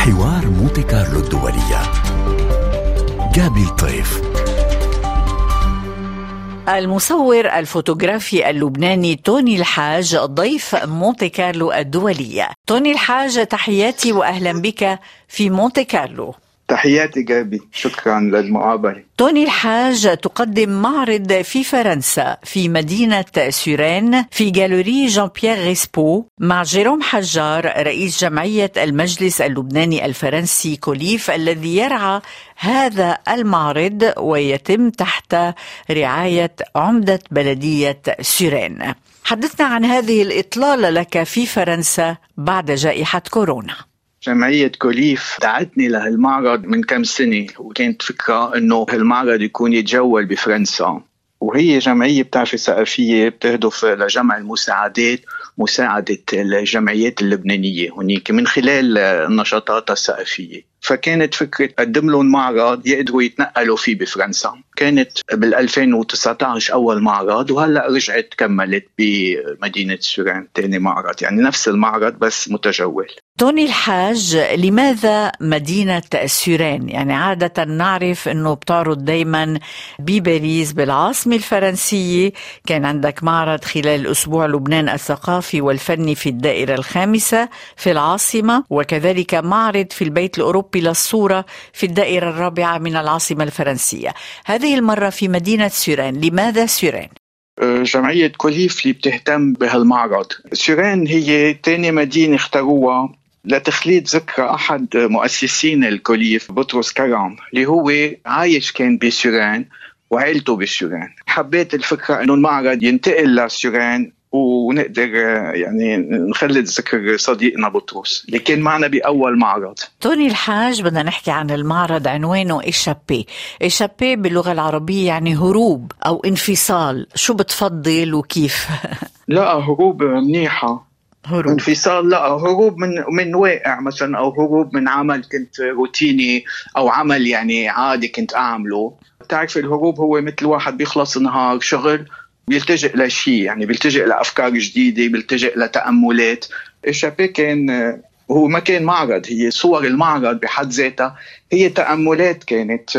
حوار مونتي كارلو الدولية. جابي الطيف. المصور الفوتوغرافي اللبناني توني الحاج ضيف مونتي كارلو الدولية. توني الحاج، تحياتي وأهلا بك في مونتي كارلو. تحياتي جابي، شكرا للمقابلة. توني الحاج تقدم معرض في فرنسا في مدينة سورين في جاليري جان بيير غيسبو مع جيروم حجار رئيس جمعية المجلس اللبناني الفرنسي كوليف الذي يرعى هذا المعرض ويتم تحت رعاية عمدة بلدية سورين. حدثنا عن هذه الإطلالة لك في فرنسا بعد جائحة كورونا. جمعية كوليف دعتني لهالمعرض من كم سنة، وكانت فكرة انه هالمعرض يكون يتجول بفرنسا، وهي جمعية بتعرفي ثقافية بتهدف لجمع المساعدات، مساعدة الجمعيات اللبنانية هناك من خلال النشاطات الثقافية. فكانت فكرة قدم لهم معرض يقدروا يتنقلوا فيه بفرنسا. كانت بال2019 أول معرض، وهلأ رجعت كملت بمدينة سورين تاني معرض، يعني نفس المعرض بس متجول. توني الحاج، لماذا مدينة سورين؟ يعني عادة نعرف أنه بتعرض دايما بباريس بالعاصمة الفرنسية، كان عندك معرض خلال أسبوع لبنان الثقافي والفني في الدائرة الخامسة في العاصمة، وكذلك معرض في البيت الأوروبي للصورة في الدائرة الرابعة من العاصمة الفرنسية. هذه المرة في مدينة سورين، لماذا سورين؟ جمعية كوليف اللي بتهتم بهالمعرض. سورين هي تاني مدينة اختاروها لتخليد ذكرى أحد مؤسسين الكوليف، بطرس كرام، اللي هو عايش كان بسورين وعائلته بسورين. حبيت الفكرة أنه المعرض ينتقل لسورين ونقدر يعني نخلد ذكر صديقنا بطرس اللي كان معنا بأول معرض. توني الحاج، بدنا نحكي عن المعرض، عنوانه إيشابي. إيشابي باللغة العربية يعني هروب أو انفصال، شو بتفضل وكيف؟ لا، هروب منيحة. هروب. انفصال لا، هروب من واقع مثلا، أو هروب من عمل كنت روتيني أو عمل يعني عادي كنت أعمله. تعرف الهروب هو مثل واحد بيخلص نهار شغل بيلتجئ لشيء، يعني بيلتجئ لأفكار جديدة، بيلتجئ لتأملات. إيشابي كان هو ما كان معرض، هي صور المعرض بحد ذاتها هي تأملات كانت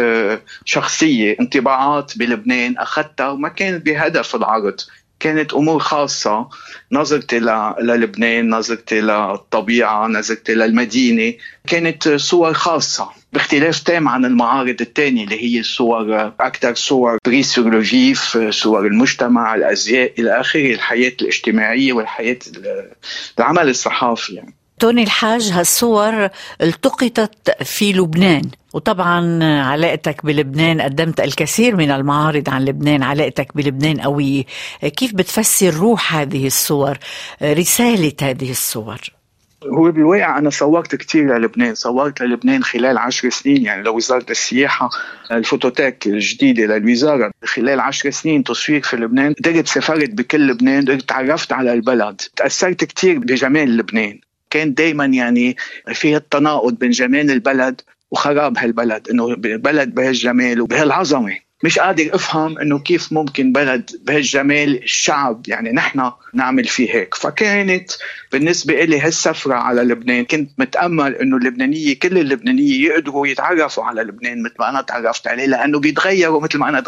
شخصية، انطباعات بلبنان أخذتها وما كانت بهدف العرض، كانت أمور خاصة، نظرتي للبنان، نظرتي للطبيعة، نظرتي للمدينة، كانت صور خاصة باختلاف تام عن المعارض الثانية اللي هي الصور أكثر صور بريس سور لو فيف، صور المجتمع، الأزياء إلى آخره، الحياة الاجتماعية والحياة العمل الصحافي يعني. توني الحاج، هالصور التقطت في لبنان، وطبعا علاقتك بلبنان قدمت الكثير من المعارض عن لبنان، علاقتك بلبنان قوية. كيف بتفسر روح هذه الصور، رسالة هذه الصور؟ هو بالواقع أنا صورت كتير للبنان، صورت للبنان خلال 10 سنين، يعني لوزارة السياحة الفوتوتيك الجديدة للوزارة خلال 10 سنين تصوير في لبنان. قدرت سافرت بكل لبنان، قدرت تعرفت على البلد، تأثرت كتير بجمال لبنان. كان دايما يعني فيه التناقض بين جمال البلد وخراب هالبلد، انه بلد بهالجمال وبهالعظمه، مش قادر افهم انه كيف ممكن بلد بهالجمال الشعب يعني نحن نعمل فيه هيك. فكانت بالنسبه لي هالسفره على لبنان، كنت متامل انه اللبنانيه كل اللبنانيه يقدروا يتعرفوا على لبنان مثل ما انا تعرفت عليه، لانه بيتغيروا مثل ما انا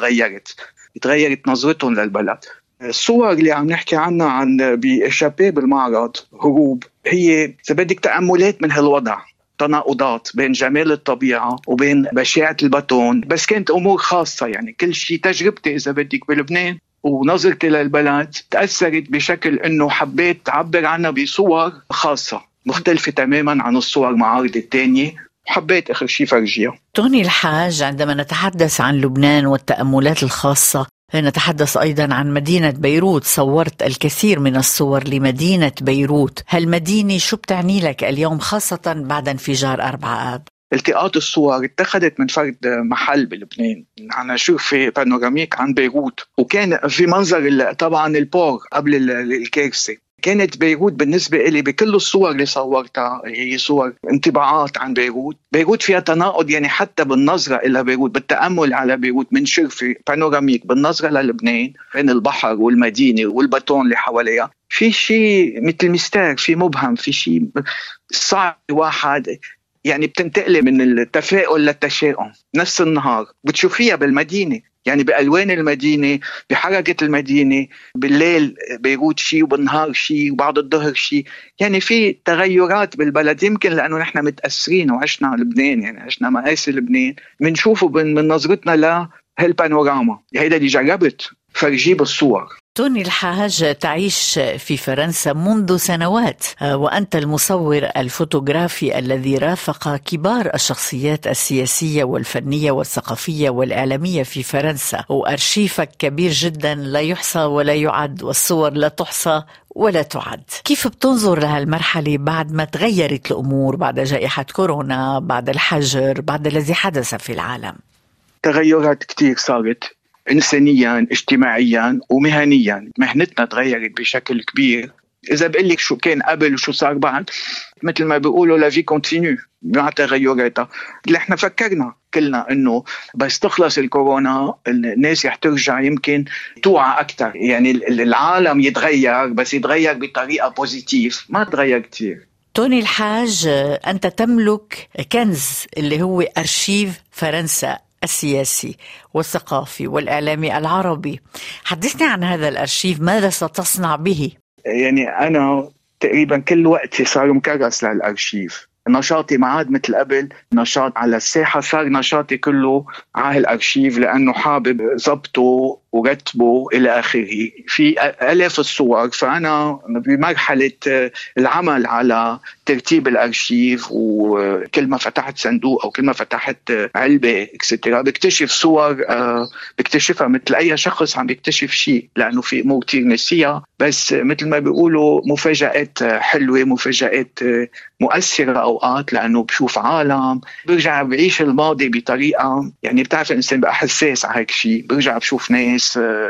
تغيرت نظرتهم للبلد. الصور اللي عم نحكي عنها عن بإيشابي بالمعرض هروب، هي بدك تأملات من هالوضع، تناقضات بين جمال الطبيعة وبين بشاعة البتون، بس كانت أمور خاصة، يعني كل شيء تجربتي إذا بدك بلبنان ونظرتي للبلد تأثرت بشكل أنه حبيت تعبر عنها بصور خاصة مختلفة تماما عن الصور المعارض التانية، وحبيت آخر شيء فرجيها. توني الحاج، عندما نتحدث عن لبنان والتأملات الخاصة نتحدث أيضا عن مدينة بيروت. صورت الكثير من الصور لمدينة بيروت، هالمدينة شو بتعني لك اليوم خاصة بعد انفجار 4 آب؟ التقاط الصور اتخذت من فرد محل بلبنان، أنا شوفي بانوراميك عن بيروت، وكان في منظر طبعا البور قبل الكارثة. كانت بيروت بالنسبة لي بكل الصور اللي صورتها هي صور انطباعات عن بيروت. بيروت فيها تناقض، يعني حتى بالنظرة إلى بيروت، بالتأمل على بيروت من شرفي بانوراميك بالنظرة للبنان بين البحر والمدينة والبتون اللي حواليها، في شيء مثل مستار، في مبهم، في شيء صعب واحد يعني بتنتقلي من التفاؤل للتشاؤم نفس النهار، بتشوفيها بالمدينة، يعني بألوان المدينة، بحركة المدينة، بالليل بيروت شيء وبالنهار شيء وبعد الظهر شيء. يعني في تغيرات بالبلد، يمكن لأنه نحن متأثرين وعشنا لبنان، يعني عشنا مقاسي لبنان، بنشوفه من نظرتنا لهالبانوراما. هيدا اللي جربت فرجيه بالصور. توني الحاج، تعيش في فرنسا منذ سنوات، وأنت المصور الفوتوغرافي الذي رافق كبار الشخصيات السياسية والفنية والثقافية والإعلامية في فرنسا، وأرشيفك كبير جدا لا يحصى ولا يعد، والصور لا تحصى ولا تعد. كيف بتنظر لهالمرحلة بعد ما تغيرت الأمور، بعد جائحة كورونا، بعد الحجر، بعد الذي حدث في العالم؟ تغيرات كتير صارت إنسانيا، اجتماعيا، ومهنيا. مهنتنا تغيرت بشكل كبير. إذا بقول لك شو كان قبل وشو صار بعد، مثل ما بيقولوا لا في كونتينيو مع تغيراتها. اللي احنا فكرنا كلنا إنه بس تخلص الكورونا الناس رح ترجع يمكن توعى أكتر، يعني العالم يتغير، بس يتغير بطريقة بوزيتيف، ما تغير كتير. توني الحاج، أنت تملك كنز اللي هو أرشيف فرنسا السياسي والثقافي والإعلامي العربي. حدثني عن هذا الأرشيف، ماذا ستصنع به؟ يعني أنا تقريبا كل وقتي صار مكرس للأرشيف. نشاطي ما عاد مثل قبل نشاط على الساحة، صار نشاطي كله على الأرشيف، لأنه حابب ضبطه ورتبه إلى آخره. في آلاف الصور، فأنا بمرحلة العمل على ترتيب الأرشيف، وكل ما فتحت صندوق أو كل ما فتحت علبة اكسترا بكتشف صور بكتشفها مثل أي شخص عم بيكتشف شيء، لأنه في أمور كتير نسيها، بس مثل ما بيقولوا مفاجآت حلوة، مفاجآت مؤثرة أوقات، لأنه بشوف عالم برجع بعيش الماضي بطريقة، يعني بتعرف الإنسان بقى حساس على هيك شيء، برجع بشوف ناس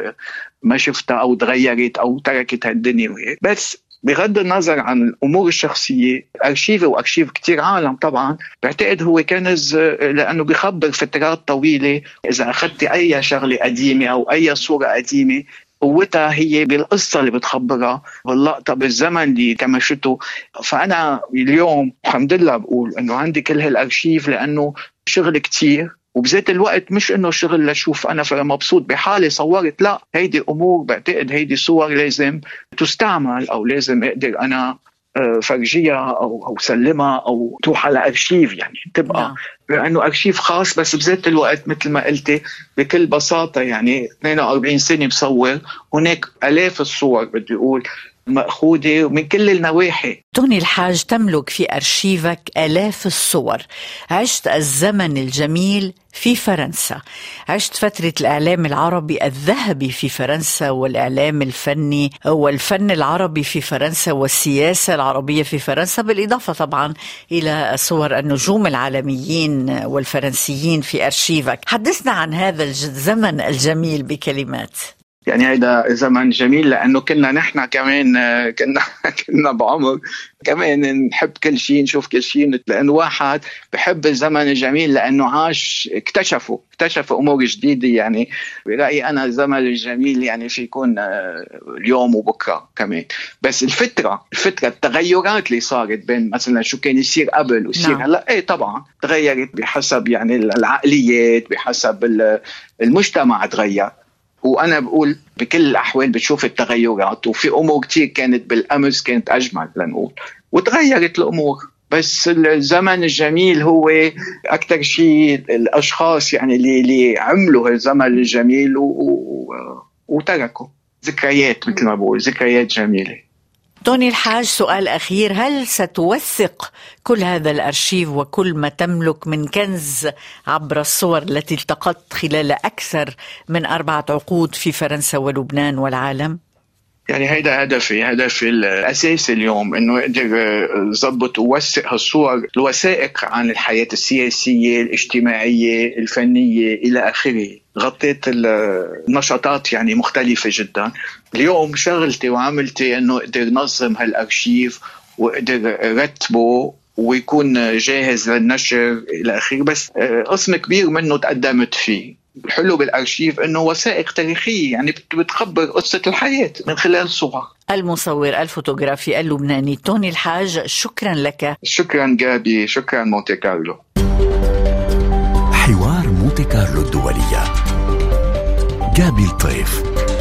ما شفتها أو تغيرت أو تركت هالدنيا وهيك. بس بغض النظر عن الأمور الشخصية، أرشيف وأرشيف كتير عالم طبعا بعتقد هو كنز، لأنه بيخبر فترات طويلة. إذا أخذت أي شغلة قديمة أو أي صورة قديمة، قوتها هي بالقصة اللي بتخبرها، باللقطة، بالزمن اللي كمشته. فأنا اليوم الحمد لله بقول أنه عندي كل هالأرشيف، لأنه شغل كتير، وبذات الوقت مش انه شغل لشوف انا مبسوط بحالي صورت، لا، هيدي امور بعتقد هيدي صور لازم تستعمل، او لازم اقدر انا فرجيها او سلمها او تروح على ارشيف، يعني تبقى لانه ارشيف خاص. بس بذات الوقت مثل ما قلتي بكل بساطه، يعني 42 سنه بصور، هناك الاف الصور بدي اقول مأخوذة من كل النواحي. توني الحاج، تملك في أرشيفك آلاف الصور. عشت الزمن الجميل في فرنسا، عشت فترة الإعلام العربي الذهبي في فرنسا، والإعلام الفني والفن العربي في فرنسا، والسياسة العربية في فرنسا، بالإضافة طبعا إلى صور النجوم العالميين والفرنسيين في أرشيفك. حدثنا عن هذا الزمن الجميل بكلمات. يعني هيدا زمن جميل، لأنه كنا نحن كمان كنا بعمر كمان نحب كل شيء، نشوف كل شيء، لأنه واحد بحب الزمن الجميل لأنه عاش اكتشفوا أمور جديدة. يعني برأيي أنا الزمن الجميل يعني في يكون اليوم وبكرة كمان. بس الفترة التغيرات اللي صارت بين مثلا شو كان يصير قبل ويصير هلا، ايه طبعا تغيرت بحسب يعني العقليات، بحسب المجتمع تغير. وأنا بقول بكل الأحوال بتشوف التغيرات، وفي أمور كتير كانت بالأمس كانت أجمل لنقول، وتغيرت الأمور. بس الزمن الجميل هو أكتر شيء الأشخاص يعني اللي عملوا الزمن الجميل وتركوا ذكريات، مثل ما بقول ذكريات جميلة. توني الحاج، سؤال أخير، هل ستوثق كل هذا الأرشيف وكل ما تملك من كنز عبر الصور التي التقطت خلال أكثر من 4 عقود في فرنسا ولبنان والعالم؟ يعني هيدا هدفي الأساسي اليوم، إنه أقدر ضبط ووثق هالصور، الوثائق عن الحياة السياسية، الاجتماعية، الفنية إلى آخره. غطيت النشاطات يعني مختلفة جدا. اليوم شغلتي وعملتي إنه أقدر نظم هالأرشيف وأقدر رتبه ويكون جاهز للنشر إلى آخره. بس قسم كبير منه تقدمت فيه، الحلو بالأرشيف أنه وثائق تاريخية، يعني بتخبر قصة الحياة من خلال صور. المصور الفوتوغرافي اللبناني توني الحاج، شكرا لك. شكرا جابي، شكرا مونتي كارلو. حوار مونتي كارلو الدولية. جابي الطيف.